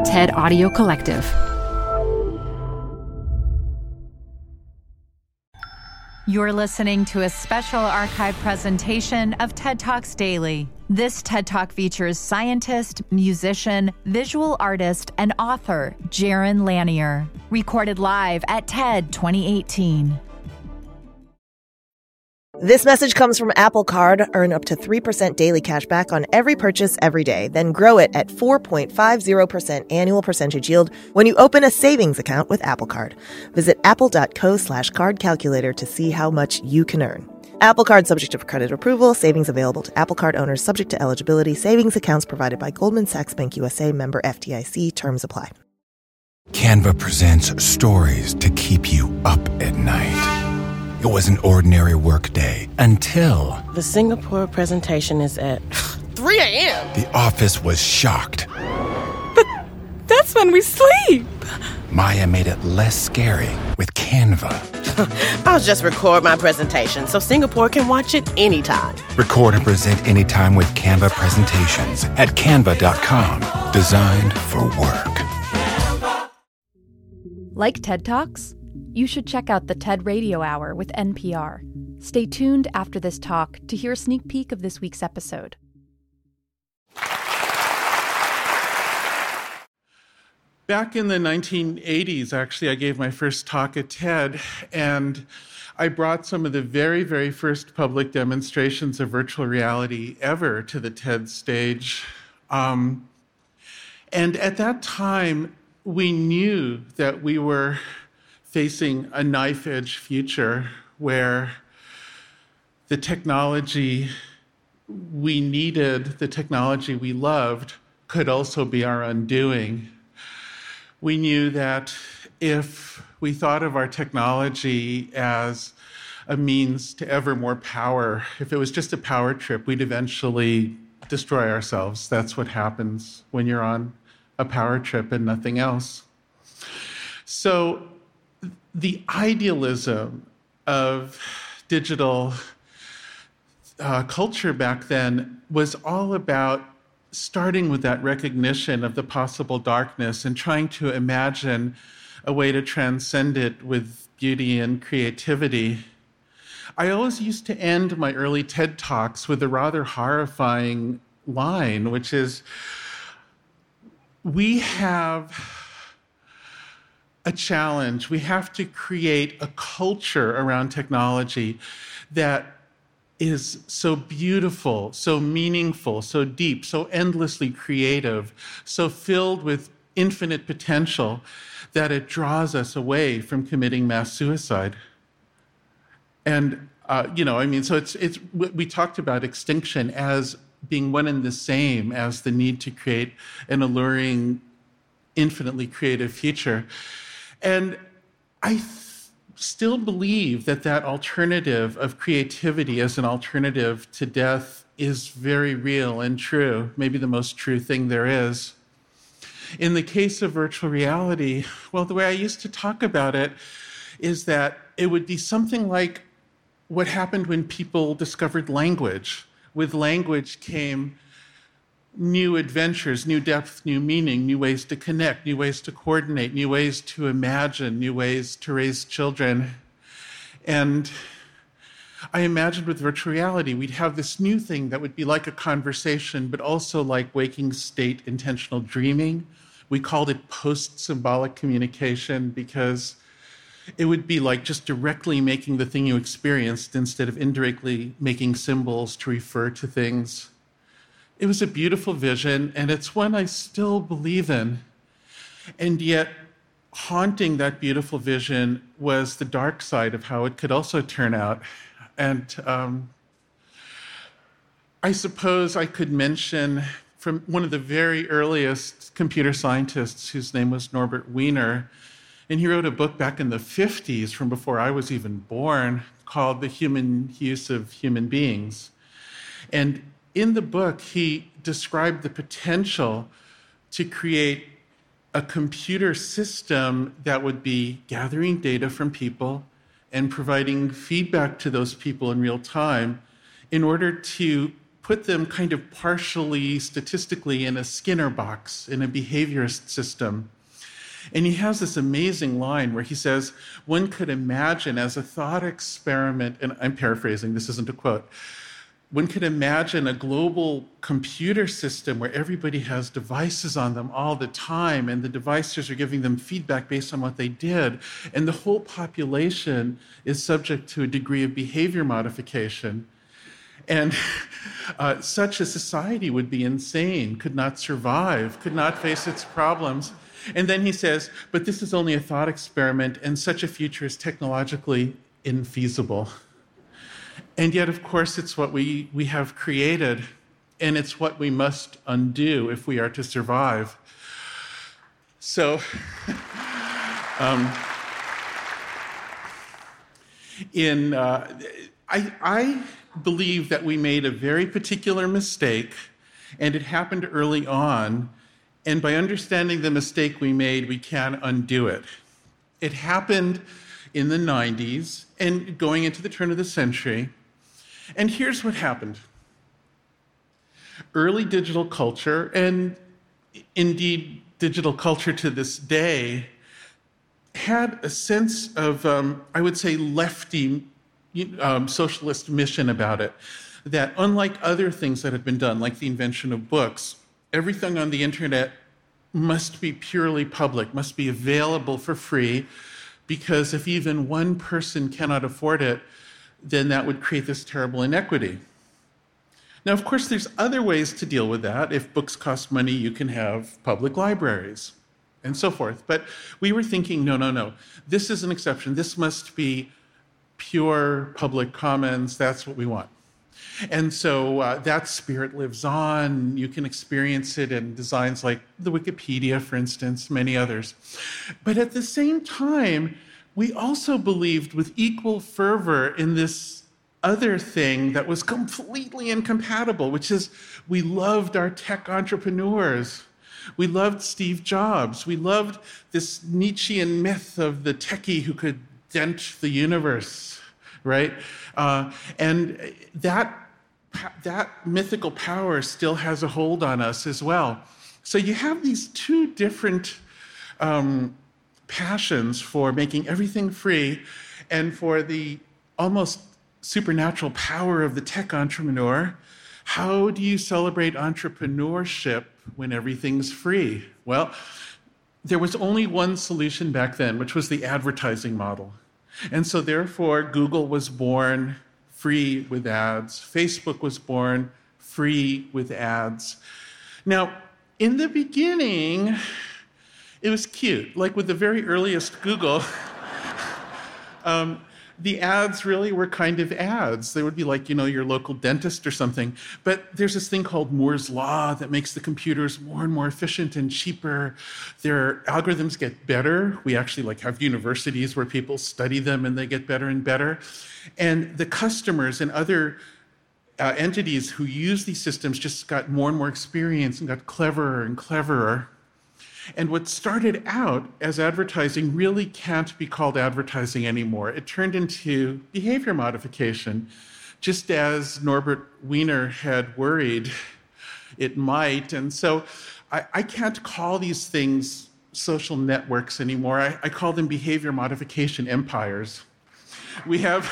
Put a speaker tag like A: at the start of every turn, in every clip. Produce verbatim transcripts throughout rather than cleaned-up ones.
A: TED Audio Collective.
B: You're listening to a special archive presentation of TED Talks Daily. This TED Talk features scientist, musician, visual artist, and author Jaron Lanier. Recorded live at TED twenty eighteen.
C: This message comes from Apple Card. Earn up to three percent daily cash back on every purchase every day. Then grow it at four point five zero percent annual percentage yield when you open a savings account with Apple Card. Visit apple.co slash card calculator to see how much you can earn. Apple Card subject to credit approval. Savings available to Apple Card owners subject to eligibility. Savings accounts provided by Goldman Sachs Bank U S A, member F D I C. Terms apply.
D: Canva presents stories to keep you up at night. It was an ordinary workday until...
E: The Singapore presentation is at three a.m.
D: The office was shocked.
E: But that's when we sleep.
D: Maya made it less scary with Canva.
E: I'll just record my presentation so Singapore can watch it anytime.
D: Record and present anytime with Canva presentations at canva dot com. Designed for work.
A: Like TED Talks? You should check out the TED Radio Hour with N P R. Stay tuned after this talk to hear a sneak peek of this week's episode.
F: Back in the nineteen eighties, actually, I gave my first talk at TED, and I brought some of the very, very first public demonstrations of virtual reality ever to the TED stage. Um, and at that time, we knew that we were facing a knife-edge future where the technology we needed, the technology we loved, could also be our undoing. We knew that if we thought of our technology as a means to ever more power, if it was just a power trip, we'd eventually destroy ourselves. That's what happens when you're on a power trip and nothing else. So the idealism of digital uh, culture back then was all about starting with that recognition of the possible darkness and trying to imagine a way to transcend it with beauty and creativity. I always used to end my early TED Talks with a rather horrifying line, which is, we have a challenge. We have to create a culture around technology that is so beautiful, so meaningful, so deep, so endlessly creative, so filled with infinite potential that it draws us away from committing mass suicide. And, uh, you know, I mean, so it's, it's, we talked about extinction as being one and the same as the need to create an alluring, infinitely creative future. And I th- still believe that that alternative of creativity as an alternative to death is very real and true, maybe the most true thing there is. In the case of virtual reality, well, the way I used to talk about it is that it would be something like what happened when people discovered language. With language came new adventures, new depth, new meaning, new ways to connect, new ways to coordinate, new ways to imagine, new ways to raise children. And I imagined with virtual reality, we'd have this new thing that would be like a conversation, but also like waking state intentional dreaming. We called it post-symbolic communication because it would be like just directly making the thing you experienced instead of indirectly making symbols to refer to things. It was a beautiful vision, and it's one I still believe in. And yet, haunting that beautiful vision was the dark side of how it could also turn out. And um, I suppose I could mention from one of the very earliest computer scientists, whose name was Norbert Wiener, and he wrote a book back in the fifties, from before I was even born, called The Human Use of Human Beings. And in the book, he described the potential to create a computer system that would be gathering data from people and providing feedback to those people in real time in order to put them kind of partially, statistically, in a Skinner box, in a behaviorist system. And he has this amazing line where he says, one could imagine as a thought experiment, and I'm paraphrasing, this isn't a quote, one could imagine a global computer system where everybody has devices on them all the time, and the devices are giving them feedback based on what they did, and the whole population is subject to a degree of behavior modification. And uh, such a society would be insane, could not survive, could not face its problems. And then he says, but this is only a thought experiment, and such a future is technologically infeasible. And yet, of course, it's what we, we have created, and it's what we must undo if we are to survive. So, um, in uh, I, I believe that we made a very particular mistake, and it happened early on. And by understanding the mistake we made, we can undo it. It happened in the nineties and going into the turn of the century. And here's what happened. Early digital culture, and indeed digital culture to this day, had a sense of, um, I would say, lefty um, socialist mission about it. That unlike other things that had been done, like the invention of books, everything on the internet must be purely public, must be available for free, because if even one person cannot afford it, then that would create this terrible inequity. Now, of course, there's other ways to deal with that. If books cost money, you can have public libraries and so forth. But we were thinking, no, no, no, this is an exception. This must be pure public commons. That's what we want. And so uh, that spirit lives on. You can experience it in designs like the Wikipedia, for instance, many others. But at the same time, we also believed with equal fervor in this other thing that was completely incompatible, which is we loved our tech entrepreneurs. We loved Steve Jobs. We loved this Nietzschean myth of the techie who could dent the universe, right? Uh, and that, that mythical power still has a hold on us as well. So you have these two different um, passions for making everything free and for the almost supernatural power of the tech entrepreneur. How do you celebrate entrepreneurship when everything's free? Well, there was only one solution back then, which was the advertising model. And so therefore, Google was born free with ads. Facebook was born free with ads. Now, in the beginning, it was cute. Like with the very earliest Google, um, the ads really were kind of ads. They would be like, you know, your local dentist or something. But there's this thing called Moore's Law that makes the computers more and more efficient and cheaper. Their algorithms get better. We actually like have universities where people study them and they get better and better. And the customers and other uh, entities who use these systems just got more and more experience and got cleverer and cleverer. And what started out as advertising really can't be called advertising anymore. It turned into behavior modification, just as Norbert Wiener had worried it might. And so I, I can't call these things social networks anymore. I, I call them behavior modification empires. We have,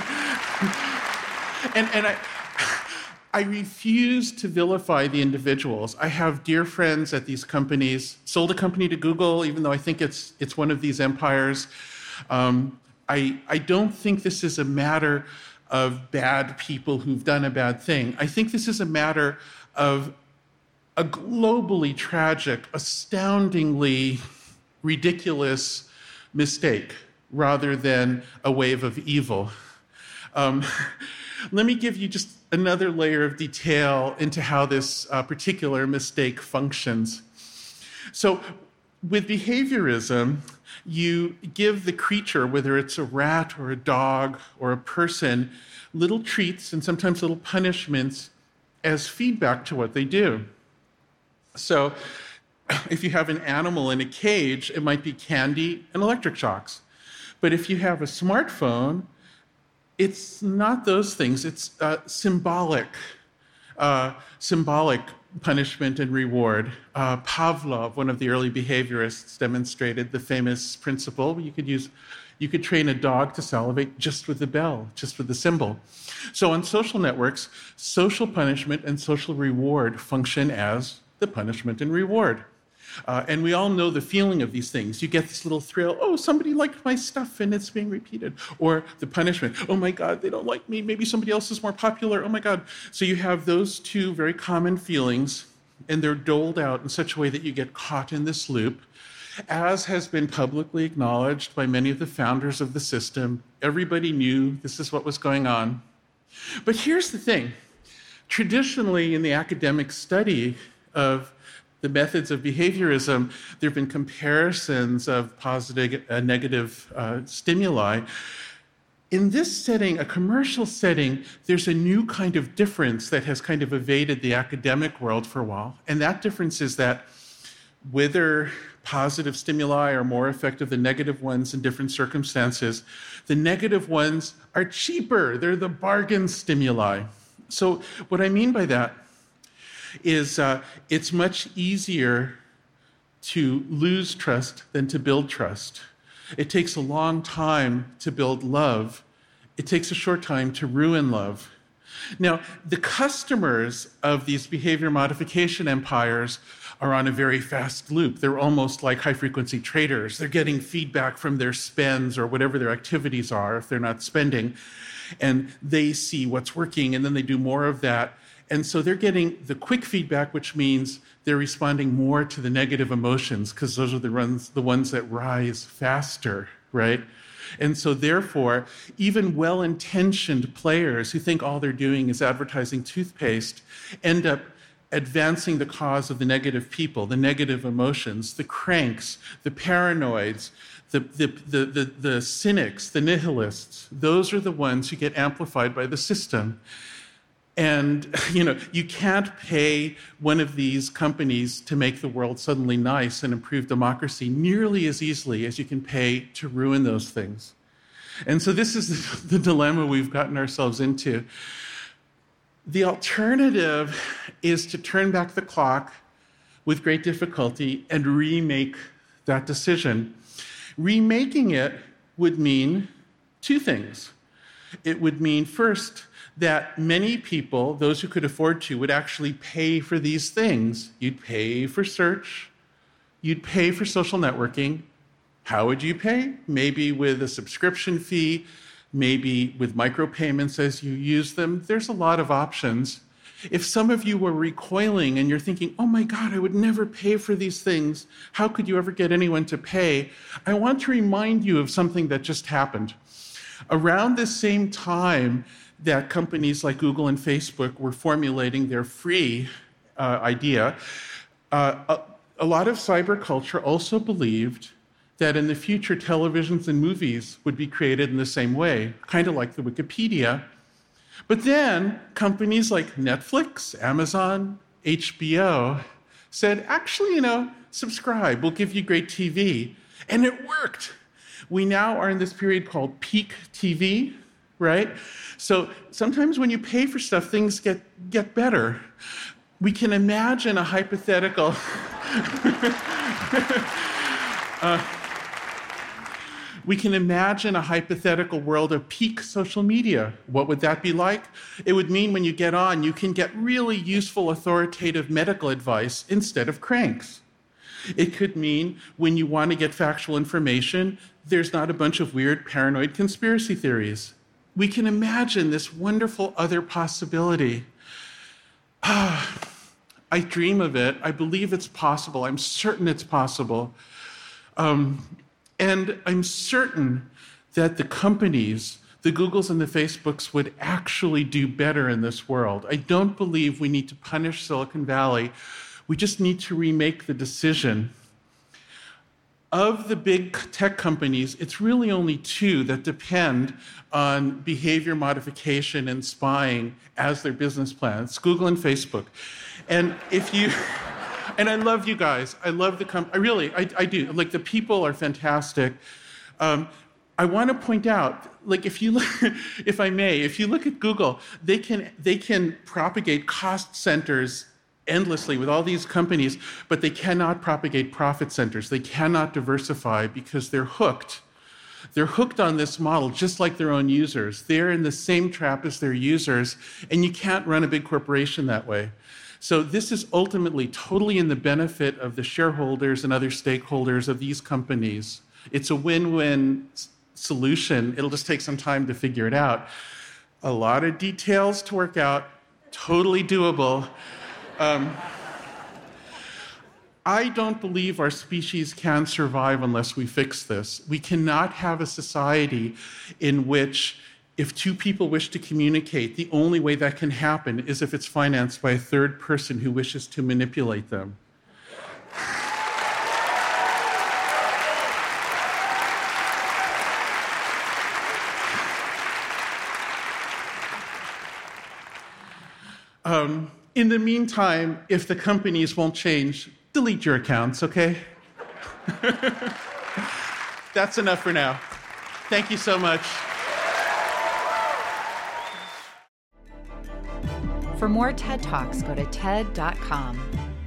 F: and, and I, I refuse to vilify the individuals. I have dear friends at these companies, sold a company to Google, even though I think it's it's one of these empires. Um, I, I don't think this is a matter of bad people who've done a bad thing. I think this is a matter of a globally tragic, astoundingly ridiculous mistake rather than a wave of evil. Um, let me give you just another layer of detail into how this uh, particular mistake functions. So with behaviorism, you give the creature, whether it's a rat or a dog or a person, little treats and sometimes little punishments as feedback to what they do. So if you have an animal in a cage, it might be candy and electric shocks. But if you have a smartphone, it's not those things. It's uh, symbolic uh, symbolic punishment and reward. Uh, Pavlov, one of the early behaviorists, demonstrated the famous principle. You could use, you could train a dog to salivate just with the bell, just with the symbol. So on social networks, social punishment and social reward function as the punishment and reward. Uh, and we all know the feeling of these things. You get this little thrill, oh, somebody liked my stuff and it's being repeated. Or the punishment, oh my God, they don't like me, maybe somebody else is more popular, oh my God. So you have those two very common feelings, and they're doled out in such a way that you get caught in this loop. As has been publicly acknowledged by many of the founders of the system, everybody knew this is what was going on. But here's the thing. Traditionally, in the academic study of the methods of behaviorism, there have been comparisons of positive and negative uh, stimuli. In this setting, a commercial setting, there's a new kind of difference that has kind of evaded the academic world for a while. And that difference is that whether positive stimuli are more effective than negative ones in different circumstances, the negative ones are cheaper. They're the bargain stimuli. So what I mean by that is uh, it's much easier to lose trust than to build trust. It takes a long time to build love. It takes a short time to ruin love. Now, the customers of these behavior modification empires are on a very fast loop. They're almost like high-frequency traders. They're getting feedback from their spends or whatever their activities are if they're not spending, and they see what's working, and then they do more of that. And so they're getting the quick feedback, which means they're responding more to the negative emotions because those are the ones, the ones that rise faster, right? And so therefore, even well-intentioned players who think all they're doing is advertising toothpaste end up advancing the cause of the negative people, the negative emotions, the cranks, the paranoids, the, the, the, the, the cynics, the nihilists. Those are the ones who get amplified by the system. And, you know, you can't pay one of these companies to make the world suddenly nice and improve democracy nearly as easily as you can pay to ruin those things. And so this is the dilemma we've gotten ourselves into. The alternative is to turn back the clock with great difficulty and remake that decision. Remaking it would mean two things. It would mean, first, that many people, those who could afford to, would actually pay for these things. You'd pay for search. You'd pay for social networking. How would you pay? Maybe with a subscription fee, maybe with micropayments as you use them. There's a lot of options. If some of you were recoiling and you're thinking, oh my God, I would never pay for these things. How could you ever get anyone to pay? I want to remind you of something that just happened. Around the same time that companies like Google and Facebook were formulating their free uh, idea, uh, a, a lot of cyber culture also believed that in the future, televisions and movies would be created in the same way, kind of like the Wikipedia. But then companies like Netflix, Amazon, H B O said, actually, you know, subscribe, we'll give you great T V. And it worked. We now are in this period called peak T V, right? So sometimes when you pay for stuff, things get, get better. We can imagine a hypothetical. uh, we can imagine a hypothetical world of peak social media. What would that be like? It would mean when you get on, you can get really useful, authoritative medical advice instead of cranks. It could mean when you want to get factual information, there's not a bunch of weird paranoid conspiracy theories. We can imagine this wonderful other possibility. Ah, I dream of it. I believe it's possible. I'm certain it's possible. Um, and I'm certain that the companies, the Googles and the Facebooks, would actually do better in this world. I don't believe we need to punish Silicon Valley. We just need to remake the decision. Of the big tech companies, it's really only two that depend on behavior modification and spying as their business plans, Google and Facebook. And if you, and I love you guys, I love the company, I really, I, I do. Like, the people are fantastic. Um, I want to point out, like if you look, if I may, if you look at Google, they can they can propagate cost centers endlessly with all these companies, but they cannot propagate profit centers. They cannot diversify because they're hooked. They're hooked on this model just like their own users. They're in the same trap as their users, and you can't run a big corporation that way. So this is ultimately totally in the benefit of the shareholders and other stakeholders of these companies. It's a win-win solution. It'll just take some time to figure it out. A lot of details to work out, totally doable. Um, I don't believe our species can survive unless we fix this. We cannot have a society in which if two people wish to communicate, the only way that can happen is if it's financed by a third person who wishes to manipulate them. Um, in the meantime, if the companies won't change, delete your accounts, okay? That's enough for now. Thank you so much.
B: For more TED Talks, go to TED dot com.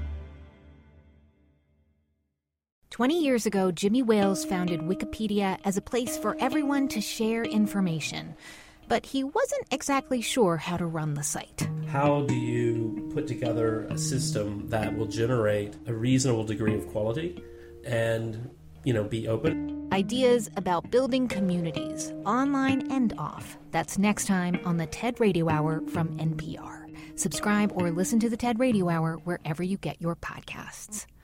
G: Twenty years ago, Jimmy Wales founded Wikipedia as a place for everyone to share information. But he wasn't exactly sure how to run the site.
H: How do you put together a system that will generate a reasonable degree of quality and, you know, be open?
G: Ideas about building communities, online and off. That's next time on the TED Radio Hour from N P R. Subscribe or listen to the TED Radio Hour wherever you get your podcasts.